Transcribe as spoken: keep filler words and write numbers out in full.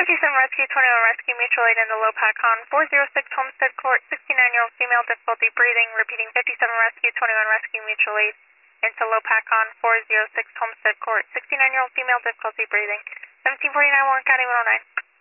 fifty-seven Rescue, twenty-one Rescue, mutual aid in the Lopakon, four oh six Homestead Court, sixty-nine-year-old female, difficulty breathing, repeating fifty-seven Rescue, twenty-one Rescue, mutual aid into Lopakon, four oh six Homestead Court, sixty-nine-year-old female, difficulty breathing, seventeen forty-nine Warren County one oh nine.